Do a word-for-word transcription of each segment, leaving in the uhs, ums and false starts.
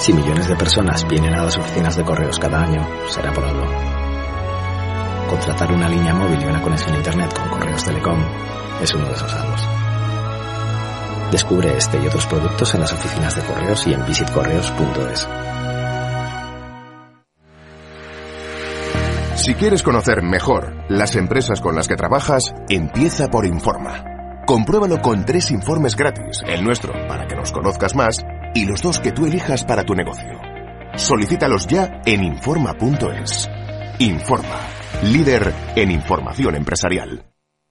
Si millones de personas vienen a las oficinas de correos cada año, será por algo. Contratar una línea móvil y una conexión a internet con Correos Telecom es uno de esos algo. Descubre este y otros productos en las oficinas de correos y en visit correos punto es. Si quieres conocer mejor las empresas con las que trabajas, empieza por Informa. Compruébalo con tres informes gratis, el nuestro para que nos conozcas más y los dos que tú elijas para tu negocio. Solicítalos ya en informa punto es. Informa, líder en información empresarial.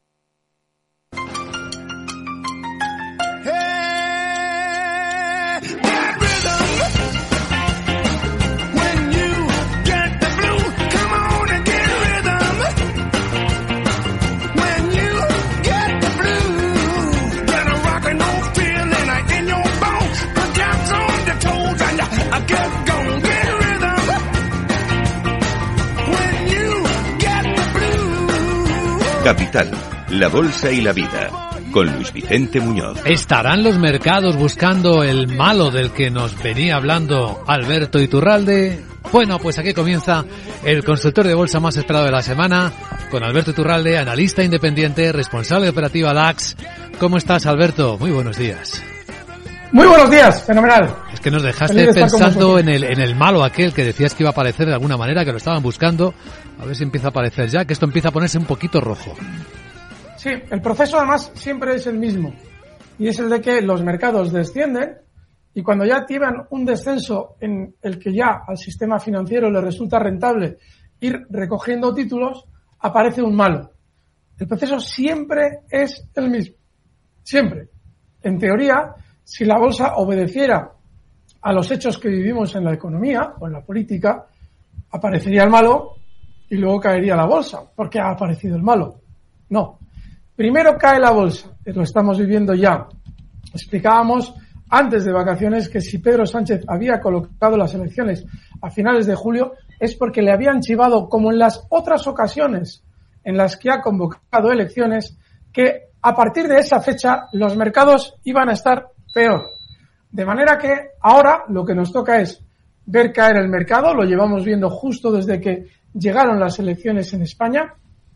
Capital, la bolsa y la vida, con Luis Vicente Muñoz. ¿Estarán los mercados buscando el malo del que nos venía hablando Alberto Iturralde? Bueno, pues aquí comienza el consultorio de bolsa más esperado de la semana, con Alberto Iturralde, analista independiente, responsable de operativa D A X. ¿Cómo estás, Alberto? Muy buenos días. Muy buenos días, fenomenal. Es que nos dejaste pensando en el en el malo aquel que decías que iba a aparecer de alguna manera, que lo estaban buscando. A ver si empieza a aparecer ya, que esto empieza a ponerse un poquito rojo. Sí, el proceso además siempre es el mismo. Y es el de que los mercados descienden y cuando ya tienen un descenso en el que ya al sistema financiero le resulta rentable ir recogiendo títulos, aparece un malo. El proceso siempre es el mismo. Siempre. En teoría, si la bolsa obedeciera a los hechos que vivimos en la economía o en la política, aparecería el malo y luego caería la bolsa, porque ha aparecido el malo. No. Primero cae la bolsa, lo estamos viviendo ya. Explicábamos antes de vacaciones que si Pedro Sánchez había colocado las elecciones a finales de julio es porque le habían chivado, como en las otras ocasiones en las que ha convocado elecciones, que a partir de esa fecha los mercados iban a estar peor. De manera que ahora lo que nos toca es ver caer el mercado, lo llevamos viendo justo desde que llegaron las elecciones en España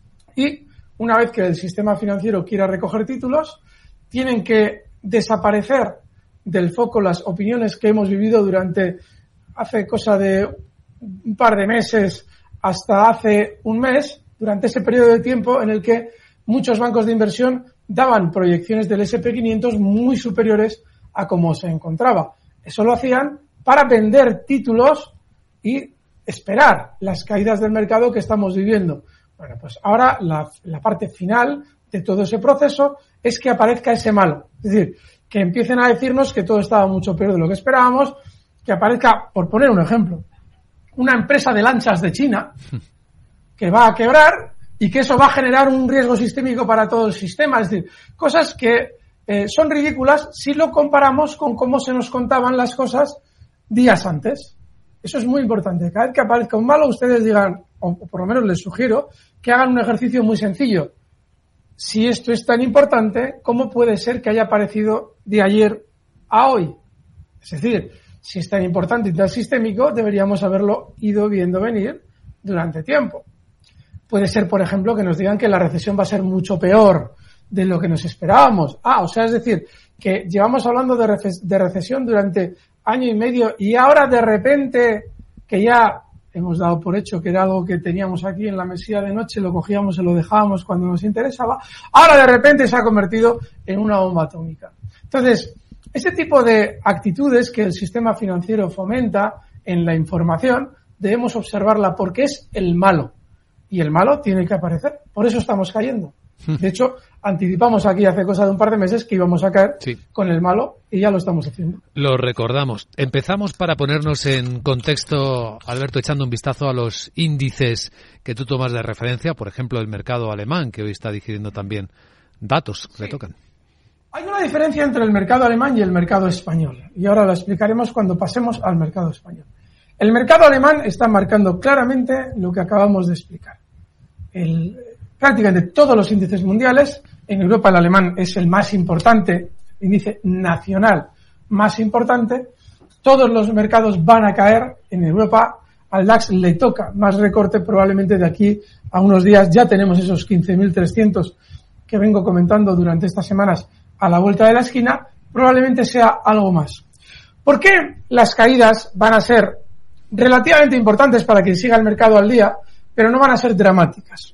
y una vez que el sistema financiero quiera recoger títulos, tienen que desaparecer del foco las opiniones que hemos vivido durante hace cosa de un par de meses hasta hace un mes, durante ese periodo de tiempo en el que muchos bancos de inversión daban proyecciones del ese and pe quinientos muy superiores a cómo se encontraba. Eso lo hacían para vender títulos y esperar las caídas del mercado que estamos viviendo. Bueno, pues ahora la, la parte final de todo ese proceso es que aparezca ese malo. Es decir, que empiecen a decirnos que todo estaba mucho peor de lo que esperábamos, que aparezca, por poner un ejemplo, una empresa de lanchas de China que va a quebrar y que eso va a generar un riesgo sistémico para todo el sistema. Es decir, cosas que eh, son ridículas si lo comparamos con cómo se nos contaban las cosas días antes. Eso es muy importante. Cada vez que aparezca un malo, ustedes digan, o por lo menos les sugiero, que hagan un ejercicio muy sencillo. Si esto es tan importante, ¿cómo puede ser que haya aparecido de ayer a hoy? Es decir, si es tan importante y tan sistémico, deberíamos haberlo ido viendo venir durante tiempo. Puede ser, por ejemplo, que nos digan que la recesión va a ser mucho peor de lo que nos esperábamos. Ah, o sea, es decir, que llevamos hablando de, rece- de recesión durante año y medio y ahora de repente que ya hemos dado por hecho que era algo que teníamos aquí en la mesilla de noche, lo cogíamos y lo dejábamos cuando nos interesaba, ahora de repente se ha convertido en una bomba atómica. Entonces, ese tipo de actitudes que el sistema financiero fomenta en la información, debemos observarla porque es el malo. Y el malo tiene que aparecer. Por eso estamos cayendo. De hecho, anticipamos aquí hace cosa de un par de meses que íbamos a caer sí. con el malo y ya lo estamos haciendo. Lo recordamos. Empezamos para ponernos en contexto, Alberto, echando un vistazo a los índices que tú tomas de referencia, por ejemplo, el mercado alemán, que hoy está digiriendo también datos que sí. le tocan. Hay una diferencia entre el mercado alemán y el mercado español, y ahora la explicaremos cuando pasemos al mercado español. El mercado alemán está marcando claramente lo que acabamos de explicar. El prácticamente todos los índices mundiales, en Europa el alemán es el más importante, índice nacional más importante, todos los mercados van a caer. En Europa al DAX le toca más recorte, probablemente de aquí a unos días ya tenemos esos quince mil trescientos que vengo comentando durante estas semanas a la vuelta de la esquina, probablemente sea algo más. ¿Por qué las caídas van a ser relativamente importantes para quien siga el mercado al día, pero no van a ser dramáticas?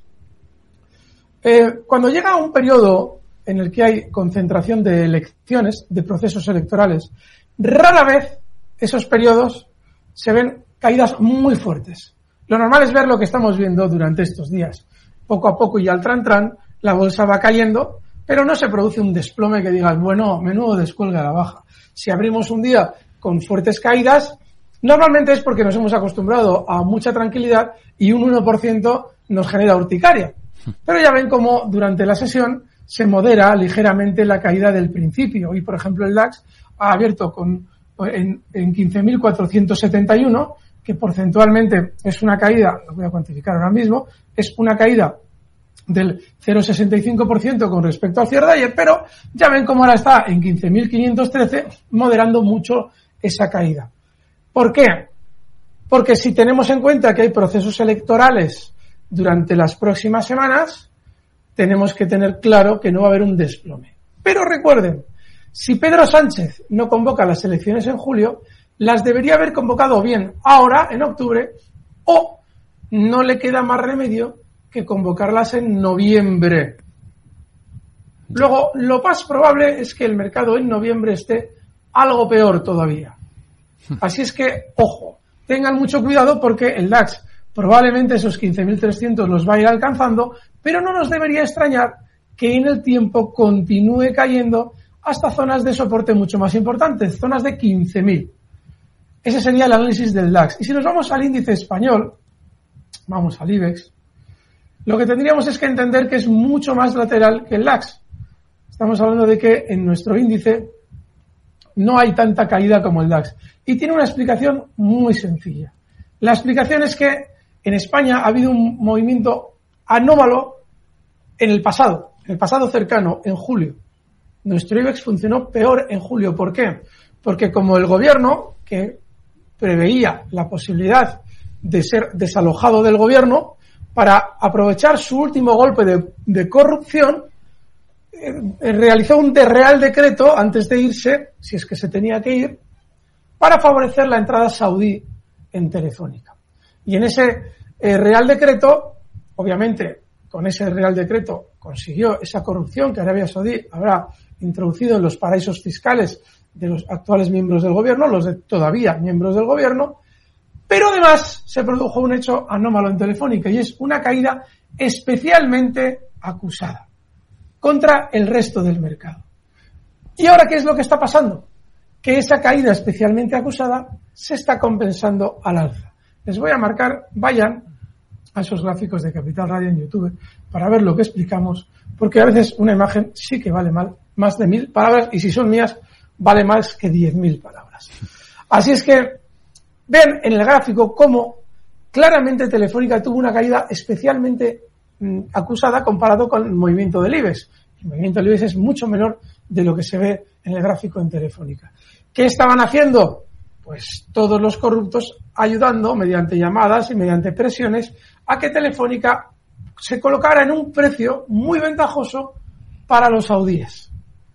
Eh, cuando llega un periodo en el que hay concentración de elecciones, de procesos electorales, rara vez esos periodos se ven caídas muy fuertes. Lo normal es ver lo que estamos viendo durante estos días. Poco a poco y al tran tran, la bolsa va cayendo, pero no se produce un desplome que digas, bueno, menudo descuelgue a la baja. Si abrimos un día con fuertes caídas, normalmente es porque nos hemos acostumbrado a mucha tranquilidad y un uno por ciento nos genera urticaria. Pero ya ven cómo durante la sesión se modera ligeramente la caída del principio. Hoy, por ejemplo, el DAX ha abierto con, en, en quince mil cuatrocientos setenta y uno, que porcentualmente es una caída, lo voy a cuantificar ahora mismo, es una caída del cero coma sesenta y cinco por ciento con respecto al cierre de ayer, pero ya ven cómo ahora está en quince mil quinientos trece, moderando mucho esa caída. ¿Por qué? Porque si tenemos en cuenta que hay procesos electorales durante las próximas semanas, tenemos que tener claro que no va a haber un desplome. Pero recuerden, si Pedro Sánchez no convoca las elecciones en julio, las debería haber convocado bien ahora, en octubre, o no le queda más remedio que convocarlas en noviembre. Luego, lo más probable es que el mercado en noviembre esté algo peor todavía. Así es que, ojo, tengan mucho cuidado porque el DAX probablemente esos quince mil trescientos los va a ir alcanzando, pero no nos debería extrañar que en el tiempo continúe cayendo hasta zonas de soporte mucho más importantes, zonas de quince mil. Ese sería el análisis del DAX. Y si nos vamos al índice español, vamos al IBEX, lo que tendríamos es que entender que es mucho más lateral que el DAX. Estamos hablando de que en nuestro índice no hay tanta caída como el DAX. Y tiene una explicación muy sencilla. La explicación es que en España ha habido un movimiento anómalo en el pasado, en el pasado cercano, en julio. Nuestro IBEX funcionó peor en julio. ¿Por qué? Porque como el gobierno, que preveía la posibilidad de ser desalojado del gobierno, para aprovechar su último golpe de, de corrupción, eh, realizó un de real decreto antes de irse, si es que se tenía que ir, para favorecer la entrada saudí en Telefónica. Y en ese eh, real decreto, obviamente, con ese real decreto consiguió esa corrupción que Arabia Saudí habrá introducido en los paraísos fiscales de los actuales miembros del gobierno, los de todavía miembros del gobierno, pero además se produjo un hecho anómalo en Telefónica y es una caída especialmente acusada contra el resto del mercado. ¿Y ahora qué es lo que está pasando? Que esa caída especialmente acusada se está compensando al alza. Les voy a marcar, vayan a esos gráficos de Capital Radio en YouTube para ver lo que explicamos, porque a veces una imagen sí que vale mal, más de mil palabras, y si son mías, vale más que diez mil palabras. Así es que ven en el gráfico cómo claramente Telefónica tuvo una caída especialmente mm, acusada comparado con el movimiento del IBEX. El movimiento del IBEX es mucho menor de lo que se ve en el gráfico en Telefónica. ¿Qué estaban haciendo? Pues todos los corruptos ayudando mediante llamadas y mediante presiones a que Telefónica se colocara en un precio muy ventajoso para los saudíes.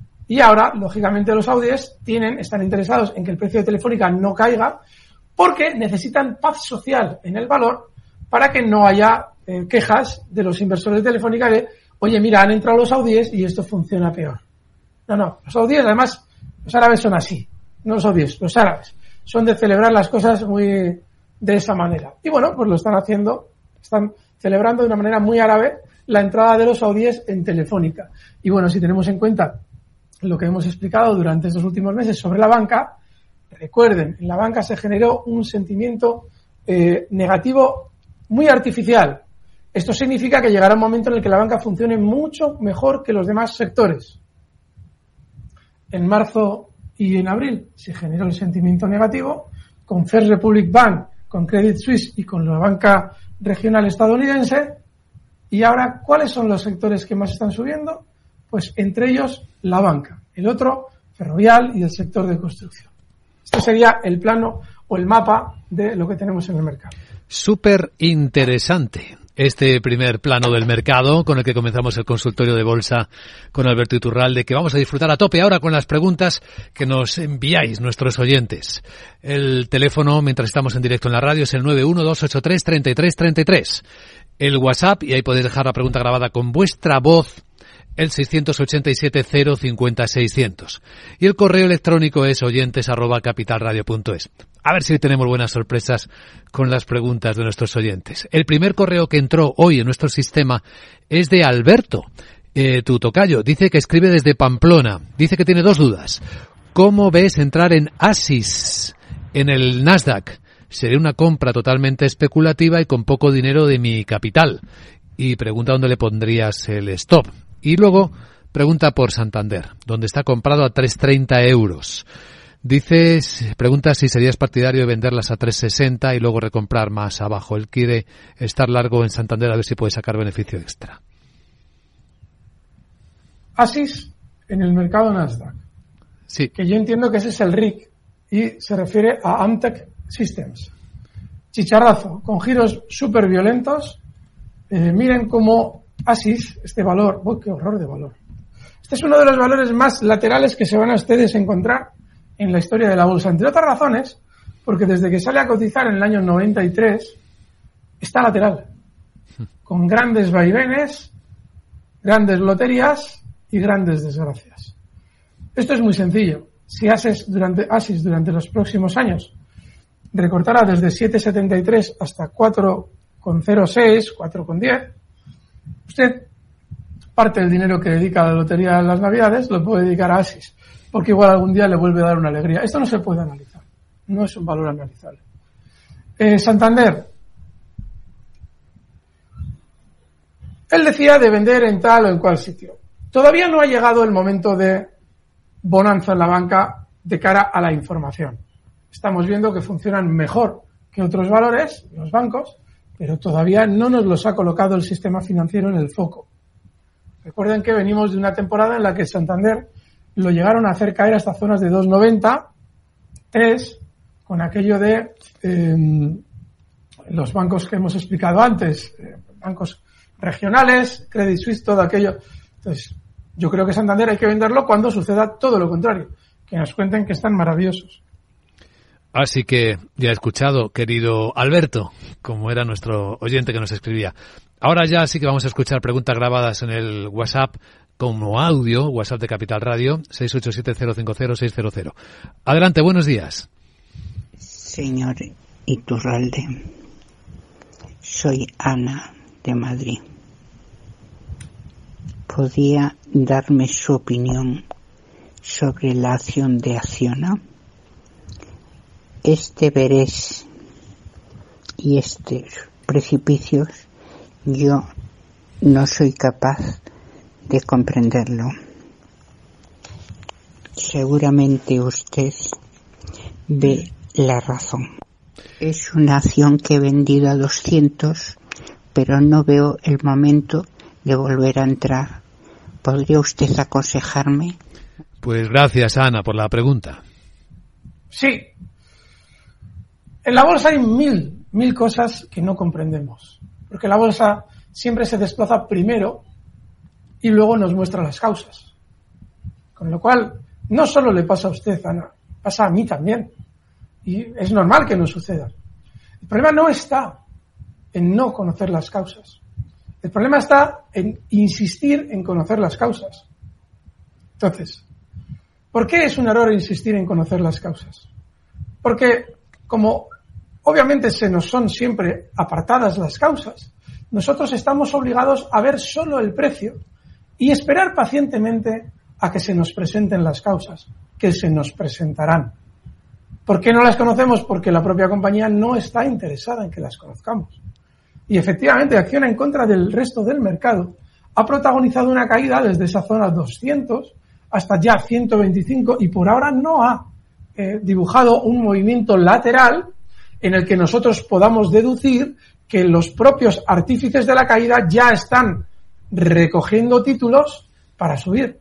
Y ahora, lógicamente, los saudíes tienen, están interesados en que el precio de Telefónica no caiga porque necesitan paz social en el valor para que no haya eh, quejas de los inversores de Telefónica de, oye, mira, han entrado los saudíes y esto funciona peor. No, no, los saudíes, además, los árabes son así. No los saudíes, los árabes. Son de celebrar las cosas muy de esa manera. Y bueno, pues lo están haciendo, están celebrando de una manera muy árabe la entrada de los saudíes en Telefónica. Y bueno, si tenemos en cuenta lo que hemos explicado durante estos últimos meses sobre la banca, recuerden, en la banca se generó un sentimiento eh, negativo muy artificial. Esto significa que llegará un momento en el que la banca funcione mucho mejor que los demás sectores. En marzo y en abril se generó el sentimiento negativo con First Republic Bank, con Credit Suisse y con la banca regional estadounidense. Y ahora, ¿cuáles son los sectores que más están subiendo? Pues entre ellos la banca, el otro ferrovial y el sector de construcción. Este sería el plano o el mapa de lo que tenemos en el mercado. Súper interesante este primer plano del mercado con el que comenzamos el consultorio de bolsa con Alberto Iturralde, que vamos a disfrutar a tope ahora con las preguntas que nos enviáis nuestros oyentes. El teléfono, mientras estamos en directo en la radio, es el nueve uno dos ocho tres, treinta y tres treinta y tres. El WhatsApp, y ahí podéis dejar la pregunta grabada con vuestra voz, el seiscientos ochenta y siete cero cincuenta seiscientos. Y el correo electrónico es oyentes arroba capitalradio punto es. A ver si tenemos buenas sorpresas con las preguntas de nuestros oyentes. El primer correo que entró hoy en nuestro sistema es de Alberto, eh, tu tocayo. Dice que escribe desde Pamplona. Dice que tiene dos dudas. ¿Cómo ves entrar en Asis, en el Nasdaq? Sería una compra totalmente especulativa y con poco dinero de mi capital. Y pregunta dónde le pondrías el stop. Y luego pregunta por Santander, donde está comprado a tres treinta euros. Dice, pregunta si serías partidario de venderlas a tres sesenta y luego recomprar más abajo. Él quiere estar largo en Santander a ver si puede sacar beneficio extra. Asis en el mercado Nasdaq. Sí. Que yo entiendo que ese es el R I C y se refiere a Amtech Systems. Chicharrazo, con giros súper violentos. Eh, miren cómo Asis, este valor, ¡uy, qué horror de valor! Este es uno de los valores más laterales que se van a ustedes encontrar en la historia de la bolsa, entre otras razones, porque desde que sale a cotizar en el año noventa y tres está lateral, con grandes vaivenes, grandes loterías y grandes desgracias. Esto es muy sencillo. Si Asis durante, Asis durante los próximos años recortara desde siete setenta y tres hasta cuatro cero seis, cuatro diez, usted parte del dinero que dedica a la lotería en las Navidades lo puede dedicar a Asis, porque igual algún día le vuelve a dar una alegría. Esto no se puede analizar, no es un valor analizable. Eh, Santander. Él decía de vender en tal o en cual sitio. Todavía no ha llegado el momento de bonanza en la banca de cara a la información. Estamos viendo que funcionan mejor que otros valores, los bancos, pero todavía no nos los ha colocado el sistema financiero en el foco. Recuerden que venimos de una temporada en la que Santander lo llegaron a hacer caer hasta zonas de dos noventa, tres, con aquello de eh, los bancos que hemos explicado antes, eh, bancos regionales, Credit Suisse, todo aquello. Entonces, yo creo que Santander hay que venderlo cuando suceda todo lo contrario, que nos cuenten que están maravillosos. Así que ya he escuchado, querido Alberto, como era nuestro oyente que nos escribía. Ahora ya sí que vamos a escuchar preguntas grabadas en el WhatsApp como audio, WhatsApp de Capital Radio, seis ocho siete cero cinco cero seis cero cero. Adelante, buenos días. Señor Iturralde, soy Ana de Madrid. ¿Podría darme su opinión sobre la acción de Acciona? Este Verés y estos precipicios yo no soy capaz de comprenderlo. Seguramente usted ve la razón. Es una acción que he vendido a doscientos, pero no veo el momento de volver a entrar. ¿Podría usted aconsejarme? Pues gracias, Ana, por la pregunta. Sí. En la bolsa hay mil, mil cosas que no comprendemos. Porque la bolsa siempre se desplaza primero y luego nos muestra las causas. Con lo cual, no solo le pasa a usted, Ana, pasa a mí también. Y es normal que nos suceda. El problema no está en no conocer las causas. El problema está en insistir en conocer las causas. Entonces, ¿por qué es un error insistir en conocer las causas? Porque, como obviamente se nos son siempre apartadas las causas, nosotros estamos obligados a ver solo el precio y esperar pacientemente a que se nos presenten las causas, que se nos presentarán. ¿Por qué no las conocemos? Porque la propia compañía no está interesada en que las conozcamos. Y efectivamente, Acciona, en contra del resto del mercado, ha protagonizado una caída desde esa zona doscientos hasta ya ciento veinticinco y por ahora no ha eh, dibujado un movimiento lateral en el que nosotros podamos deducir que los propios artífices de la caída ya están recogiendo títulos para subir.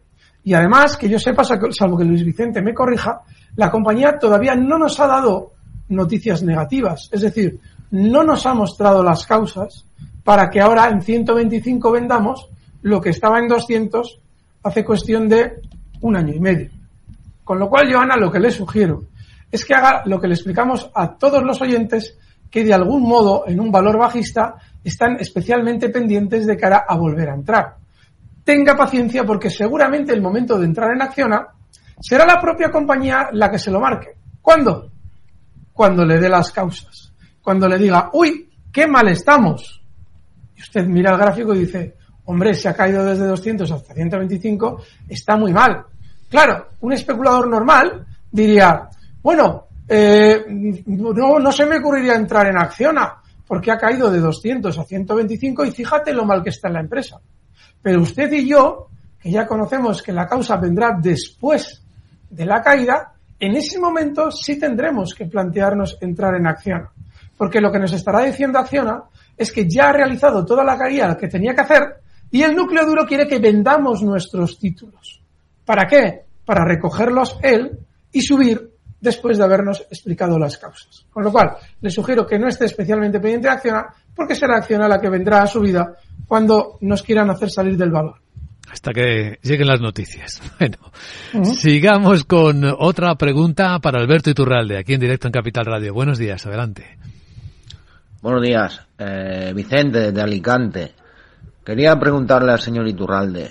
Y además, que yo sepa, salvo que Luis Vicente me corrija, la compañía todavía no nos ha dado noticias negativas. Es decir, no nos ha mostrado las causas para que ahora en ciento veinticinco vendamos lo que estaba en doscientos hace cuestión de un año y medio. Con lo cual, Joana, lo que le sugiero es que haga lo que le explicamos a todos los oyentes que de algún modo en un valor bajista están especialmente pendientes de cara a volver a entrar. Tenga paciencia porque seguramente el momento de entrar en Acciona será la propia compañía la que se lo marque. ¿Cuándo? Cuando le dé las causas. Cuando le diga, uy, qué mal estamos. Y usted mira el gráfico y dice, hombre, se ha caído desde doscientos hasta ciento veinticinco, está muy mal. Claro, un especulador normal diría, bueno, eh, no, no se me ocurriría entrar en Acciona porque ha caído de doscientos a ciento veinticinco y fíjate lo mal que está en la empresa. Pero usted y yo, que ya conocemos que la causa vendrá después de la caída, en ese momento sí tendremos que plantearnos entrar en Acciona. Porque lo que nos estará diciendo Acciona es que ya ha realizado toda la caída que tenía que hacer y el núcleo duro quiere que vendamos nuestros títulos. ¿Para qué? Para recogerlos él y subir después de habernos explicado las causas. Con lo cual, le sugiero que no esté especialmente pendiente de Acciona porque será Acciona la que vendrá a subida cuando nos quieran hacer salir del valor. Hasta que lleguen las noticias. Bueno, uh-huh. Sigamos con otra pregunta para Alberto Iturralde, aquí en directo en Capital Radio. Buenos días, adelante. Buenos días, eh, Vicente de Alicante. Quería preguntarle al señor Iturralde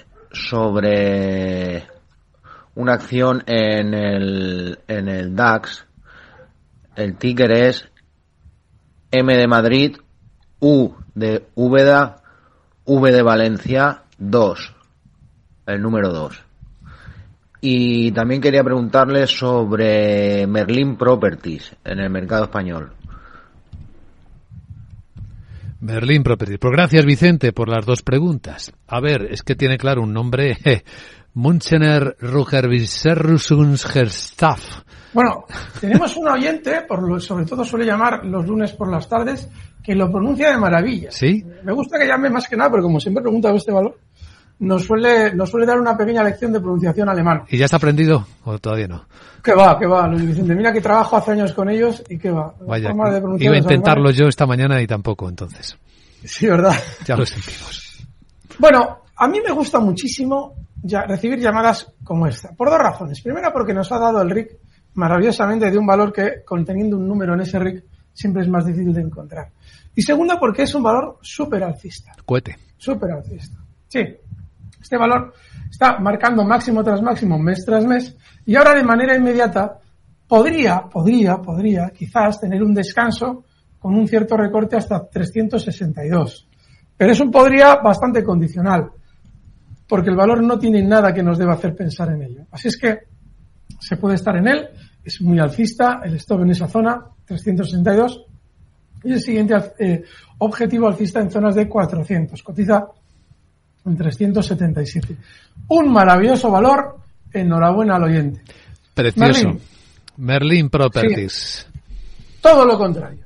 sobre una acción en el, en el DAX. El ticker es M de Madrid, U de Úbeda, V de Valencia, dos, el número dos. Y también quería preguntarle sobre Merlin Properties en el mercado español. Merlin Properties. Pues gracias, Vicente, por las dos preguntas. A ver, es que tiene claro un nombre, eh, Münchener Ruhrgebietsverwaltungsgestaff. Bueno, tenemos un oyente, por lo, sobre todo suele llamar los lunes por las tardes, que lo pronuncia de maravilla. ¿Sí? Me gusta que llame más que nada, porque como siempre pregunta este valor, nos suele, nos suele dar una pequeña lección de pronunciación alemana. ¿Y ya has aprendido o todavía no? Que va, que va, Luis Vicente. Mira que trabajo hace años con ellos y que va. Vaya, iba a intentarlo yo esta mañana y tampoco, entonces. Sí, ¿verdad? Ya lo sentimos. Bueno, a mí me gusta muchísimo ya recibir llamadas como esta, por dos razones. Primera, porque nos ha dado el R I C maravillosamente de un valor que, conteniendo un número en ese R I C, siempre es más difícil de encontrar. Y segunda, porque es un valor súper alcista. Cohete. Súper alcista. Sí. Este valor está marcando máximo tras máximo, mes tras mes, y ahora de manera inmediata podría, podría, podría quizás tener un descanso con un cierto recorte hasta trescientos sesenta y dos. Pero es un podría bastante condicional, porque el valor no tiene nada que nos deba hacer pensar en ello. Así es que se puede estar en él, es muy alcista, el stop en esa zona, trescientos sesenta y dos, y el siguiente eh, objetivo alcista en zonas de cuatrocientos, cotiza en trescientos setenta y siete. Un maravilloso valor, enhorabuena al oyente. Precioso. Merlin, Merlin Properties. Sí, todo lo contrario.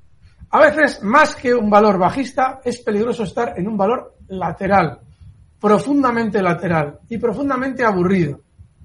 A veces, más que un valor bajista, es peligroso estar en un valor lateral, profundamente lateral y profundamente aburrido.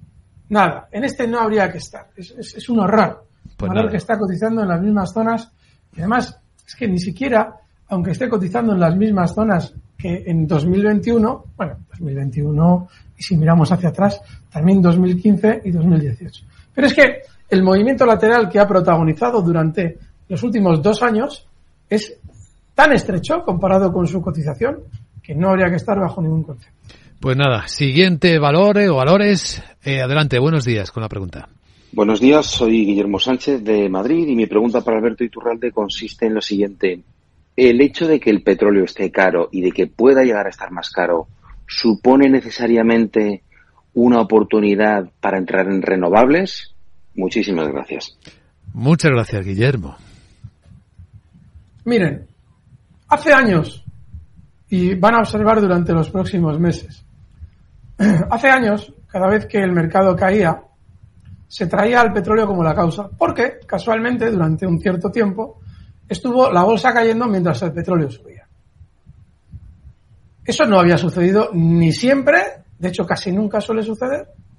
Nada, en este no habría que estar. Es, es, es un horror. Pues un valor nada. Que está cotizando en las mismas zonas. Y además, es que ni siquiera, aunque esté cotizando en las mismas zonas que en dos mil veintiuno, bueno, dos mil veintiuno, y si miramos hacia atrás, también dos mil quince y dos mil dieciocho. Pero es que el movimiento lateral que ha protagonizado durante los últimos dos años es tan estrecho comparado con su cotización que no habría que estar bajo ningún concepto. Pues nada, siguiente valor o valores. Eh, adelante, buenos días con la pregunta. Buenos días, soy Guillermo Sánchez de Madrid y mi pregunta para Alberto Iturralde consiste en lo siguiente. ¿El hecho de que el petróleo esté caro y de que pueda llegar a estar más caro supone necesariamente una oportunidad para entrar en renovables? Muchísimas gracias. Muchas gracias, Guillermo. Miren, hace años, y van a observar durante los próximos meses, hace años, cada vez que el mercado caía, se traía al petróleo como la causa, porque casualmente durante un cierto tiempo estuvo la bolsa cayendo mientras el petróleo subía. Eso no había sucedido ni siempre, de hecho casi nunca suele suceder,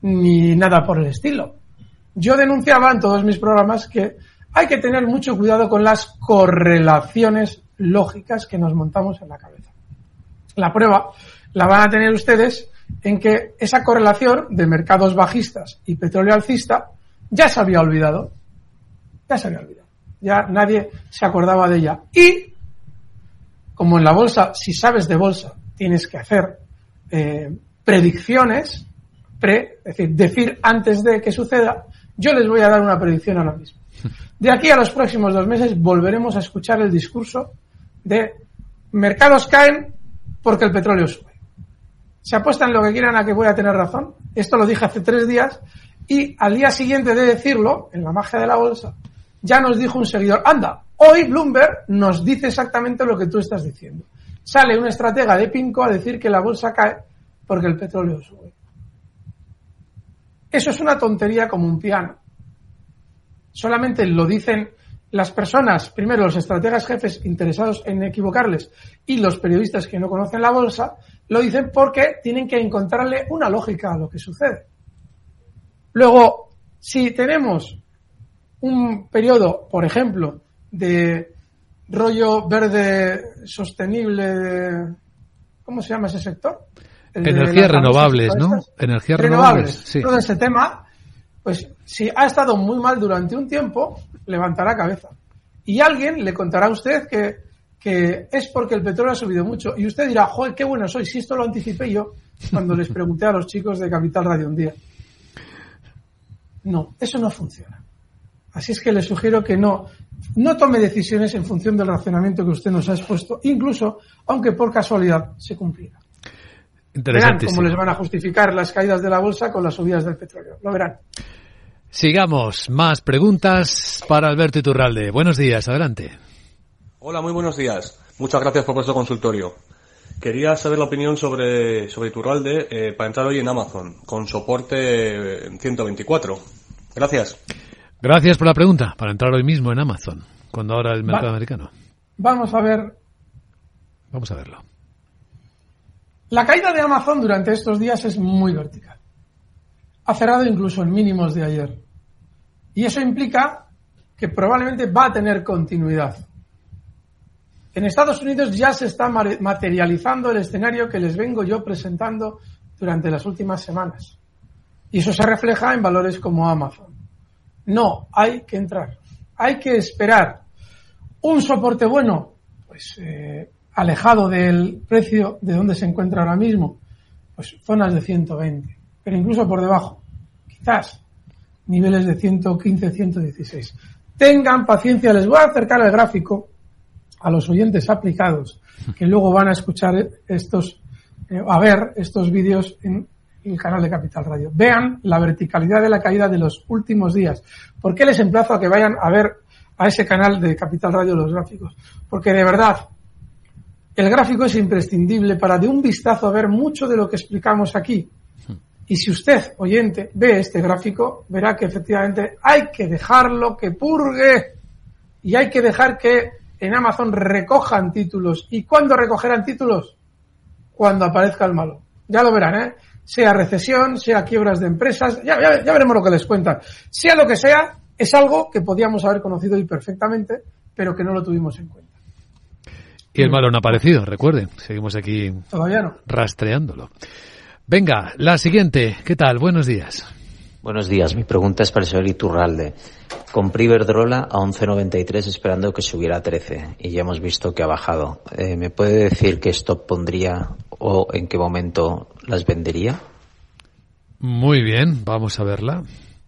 ni nada por el estilo. Yo denunciaba en todos mis programas que hay que tener mucho cuidado con las correlaciones lógicas que nos montamos en la cabeza. La prueba la van a tener ustedes en que esa correlación de mercados bajistas y petróleo alcista ya se había olvidado. Ya se había olvidado. Ya nadie se acordaba de ella. Y, como en la bolsa, si sabes de bolsa, tienes que hacer eh, predicciones, pre, es decir, decir antes de que suceda, yo les voy a dar una predicción ahora mismo. De aquí a los próximos dos meses volveremos a escuchar el discurso de mercados caen porque el petróleo sube. Se apuestan lo que quieran a que voy a tener razón. Esto lo dije hace tres días y al día siguiente de decirlo, en la magia de la bolsa, ya nos dijo un seguidor, anda, hoy Bloomberg nos dice exactamente lo que tú estás diciendo. Sale un estratega de Pinco a decir que la bolsa cae porque el petróleo sube. Eso es una tontería como un piano. Solamente lo dicen las personas, primero los estrategas jefes interesados en equivocarles y los periodistas que no conocen la bolsa, lo dicen porque tienen que encontrarle una lógica a lo que sucede. Luego, si tenemos un periodo, por ejemplo, de rollo verde sostenible, ¿cómo se llama ese sector? El Energías renovables, ¿no? Energías renovables, sí. Todo ese tema, pues si ha estado muy mal durante un tiempo, levantará cabeza. Y alguien le contará a usted que, que es porque el petróleo ha subido mucho. Y usted dirá, joder, qué bueno soy, si esto lo anticipé yo cuando les pregunté a los chicos de Capital Radio un día. No, eso no funciona. Así es que le sugiero que no, no tome decisiones en función del razonamiento que usted nos ha expuesto, incluso aunque por casualidad se cumpliera. Verán cómo les van a justificar las caídas de la bolsa con las subidas del petróleo. Lo verán. Sigamos. Más preguntas para Alberto Iturralde. Buenos días. Adelante. Hola, muy buenos días. Muchas gracias por vuestro consultorio. Quería saber la opinión sobre, sobre Iturralde eh, para entrar hoy en Amazon, con soporte en ciento veinticuatro. Gracias. Gracias por la pregunta. Para entrar hoy mismo en Amazon, cuando ahora el mercado Va- americano. Vamos a ver. Vamos a verlo. La caída de Amazon durante estos días es muy vertical. Ha cerrado incluso en mínimos de ayer. Y eso implica que probablemente va a tener continuidad. En Estados Unidos ya se está materializando el escenario que les vengo yo presentando durante las últimas semanas. Y eso se refleja en valores como Amazon. No, hay que entrar. Hay que esperar. Un soporte bueno, pues... Eh, alejado del precio de donde se encuentra ahora mismo, pues zonas de ciento veinte, pero incluso por debajo, quizás niveles de ciento quince, ciento dieciséis. Tengan paciencia, les voy a acercar el gráfico a los oyentes aplicados que luego van a escuchar estos, eh, a ver estos vídeos en el canal de Capital Radio. Vean la verticalidad de la caída de los últimos días. ¿Por qué les emplazo a que vayan a ver a ese canal de Capital Radio los gráficos? Porque de verdad, el gráfico es imprescindible para de un vistazo ver mucho de lo que explicamos aquí. Y si usted, oyente, ve este gráfico, verá que efectivamente hay que dejarlo que purgue y hay que dejar que en Amazon recojan títulos. ¿Y cuándo recogerán títulos? Cuando aparezca el malo. Ya lo verán, ¿eh? Sea recesión, sea quiebras de empresas, ya, ya, ya veremos lo que les cuentan. Sea lo que sea, es algo que podíamos haber conocido y perfectamente, pero que no lo tuvimos en cuenta. Y el malo no ha aparecido, recuerden. Seguimos aquí Todavía no. rastreándolo. Venga, la siguiente. ¿Qué tal? Buenos días. Buenos días. Mi pregunta es para el señor Iturralde. Compré Iberdrola a once noventa y tres esperando que subiera a trece y ya hemos visto que ha bajado. Eh, ¿Me puede decir qué stop pondría o en qué momento las vendería? Muy bien, vamos a verla.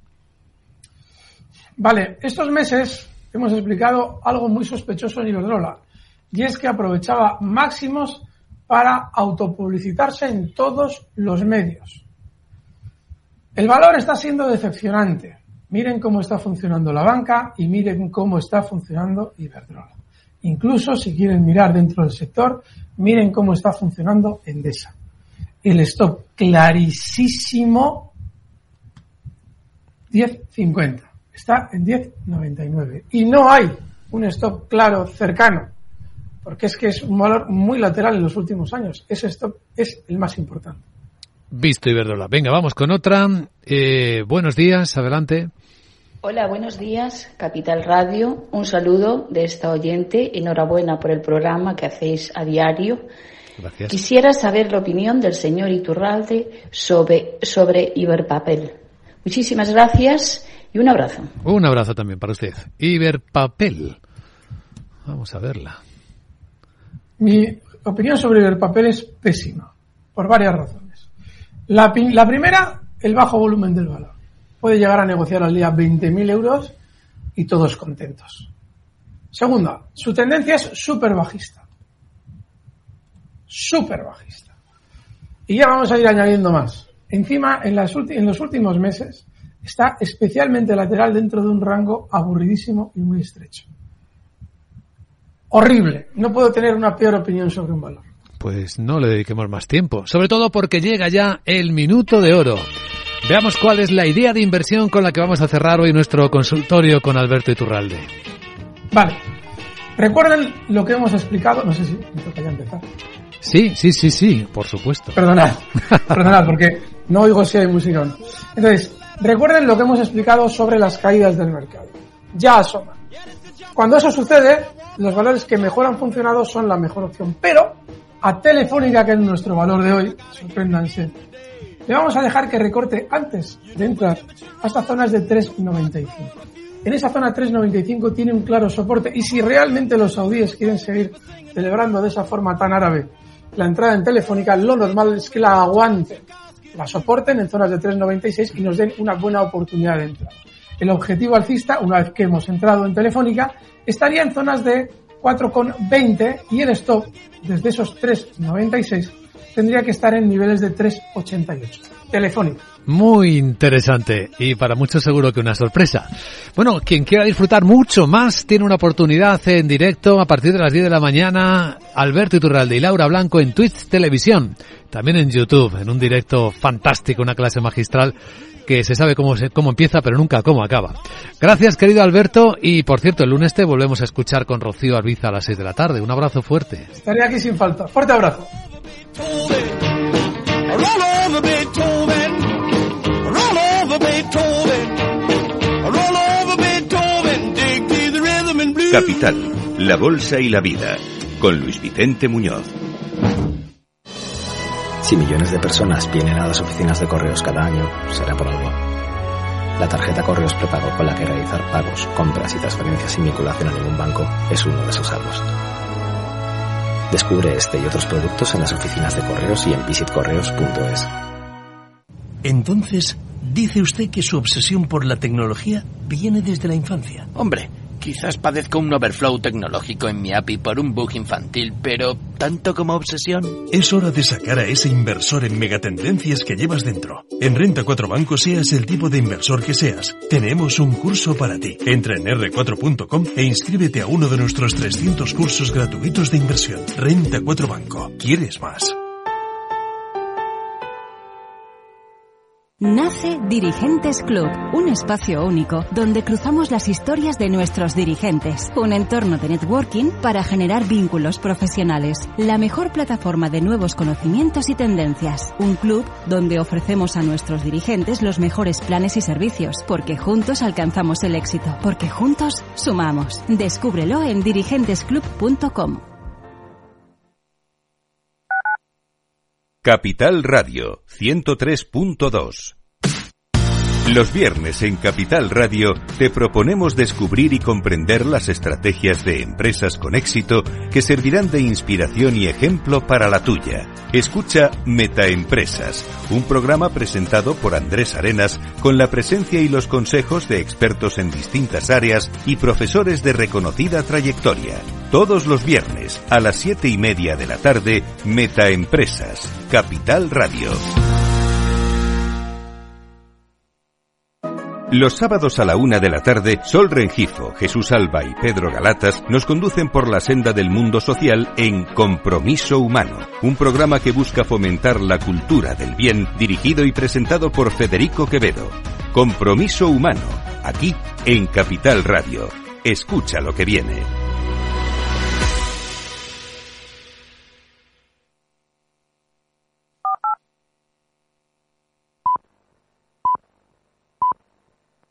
Vale, estos meses hemos explicado algo muy sospechoso en Iberdrola. Y es que aprovechaba máximos para autopublicitarse en todos los medios. El valor está siendo decepcionante. Miren cómo está funcionando la banca y miren cómo está funcionando Iberdrola. Incluso si quieren mirar dentro del sector, miren cómo está funcionando Endesa. El stop clarísimo, diez cincuenta. Está en diez noventa y nueve. Y no hay un stop claro cercano. Porque es que es un valor muy lateral en los últimos años. Ese stop es el más importante. visto Iberdrola. Venga, vamos con otra. Eh, buenos días, adelante. Hola, buenos días, Capital Radio. Un saludo de esta oyente. Enhorabuena por el programa que hacéis a diario. Gracias. Quisiera saber la opinión del señor Iturralde sobre, sobre Iberpapel. Muchísimas gracias y un abrazo. Un abrazo también para usted. Iberpapel. Vamos a verla. Mi opinión sobre Iberpapel es pésima, por varias razones. La, la primera, el bajo volumen del valor. Puede llegar a negociar al día veinte mil euros y todos contentos. Segunda, su tendencia es súper bajista. Súper bajista. Y ya vamos a ir añadiendo más. Encima, en, las ulti- en los últimos meses, está especialmente lateral dentro de un rango aburridísimo y muy estrecho. Horrible. No puedo tener una peor opinión sobre un valor. Pues no le dediquemos más tiempo. Sobre todo porque llega ya el minuto de oro. Veamos cuál es la idea de inversión con la que vamos a cerrar hoy nuestro consultorio con Alberto Iturralde. Vale. Recuerden lo que hemos explicado. No sé si me toca ya empezar. Sí, sí, sí, sí, por supuesto. Perdonad, perdonad, porque no oigo si hay música o no. Entonces, recuerden lo que hemos explicado sobre las caídas del mercado. Ya asoman. Cuando eso sucede, los valores que mejor han funcionado son la mejor opción. Pero a Telefónica, que es nuestro valor de hoy, sorpréndanse, le vamos a dejar que recorte antes de entrar hasta zonas de tres noventa y cinco. En esa zona tres noventa y cinco tiene un claro soporte, y si realmente los saudíes quieren seguir celebrando de esa forma tan árabe la entrada en Telefónica, lo normal es que la aguanten, la soporten en zonas de tres noventa y seis y nos den una buena oportunidad de entrar. El objetivo alcista, una vez que hemos entrado en Telefónica, estaría en zonas de cuatro veinte y el stop desde esos tres noventa y seis tendría que estar en niveles de tres ochenta y ocho. Telefónica. Muy interesante y para muchos seguro que una sorpresa. Bueno, quien quiera disfrutar mucho más tiene una oportunidad en directo a partir de las diez de la mañana. Alberto Iturralde y Laura Blanco en Twitch Televisión, también en YouTube, en un directo fantástico, una clase magistral que se sabe cómo, se, cómo empieza pero nunca cómo acaba. Gracias, querido Alberto, y por cierto, el lunes te volvemos a escuchar con Rocío Arbiza a las seis de la tarde. Un abrazo fuerte. Estaré aquí sin falta. Fuerte abrazo. Capital, la bolsa y la vida, con Luis Vicente Muñoz. Si millones de personas vienen a las oficinas de correos cada año, será por algo. La tarjeta Correos Prepago, con la que realizar pagos, compras y transferencias sin vinculación a ningún banco, es uno de esos algos. Descubre este y otros productos en las oficinas de correos y en visit correos punto es. Entonces, dice usted que su obsesión por la tecnología viene desde la infancia. Hombre, quizás padezco un overflow tecnológico en mi A P I por un bug infantil, pero ¿tanto como obsesión? Es hora de sacar a ese inversor en megatendencias que llevas dentro. En Renta cuatro Banco, seas el tipo de inversor que seas, tenemos un curso para ti. Entra en erre cuatro punto com e inscríbete a uno de nuestros trescientos cursos gratuitos de inversión. Renta cuatro Banco. ¿Quieres más? Nace Dirigentes Club, un espacio único donde cruzamos las historias de nuestros dirigentes. Un entorno de networking para generar vínculos profesionales. La mejor plataforma de nuevos conocimientos y tendencias. Un club donde ofrecemos a nuestros dirigentes los mejores planes y servicios. Porque juntos alcanzamos el éxito. Porque juntos sumamos. Descúbrelo en dirigentes club punto com. Capital Radio ciento tres punto dos. Los viernes en Capital Radio te proponemos descubrir y comprender las estrategias de empresas con éxito que servirán de inspiración y ejemplo para la tuya. Escucha Metaempresas, un programa presentado por Andrés Arenas con la presencia y los consejos de expertos en distintas áreas y profesores de reconocida trayectoria. Todos los viernes a las siete y media de la tarde, Metaempresas, Capital Radio. Los sábados a la una de la tarde, Sol Rengifo, Jesús Alba y Pedro Galatas nos conducen por la senda del mundo social en Compromiso Humano, un programa que busca fomentar la cultura del bien, dirigido y presentado por Federico Quevedo. Compromiso Humano, aquí en Capital Radio. Escucha lo que viene.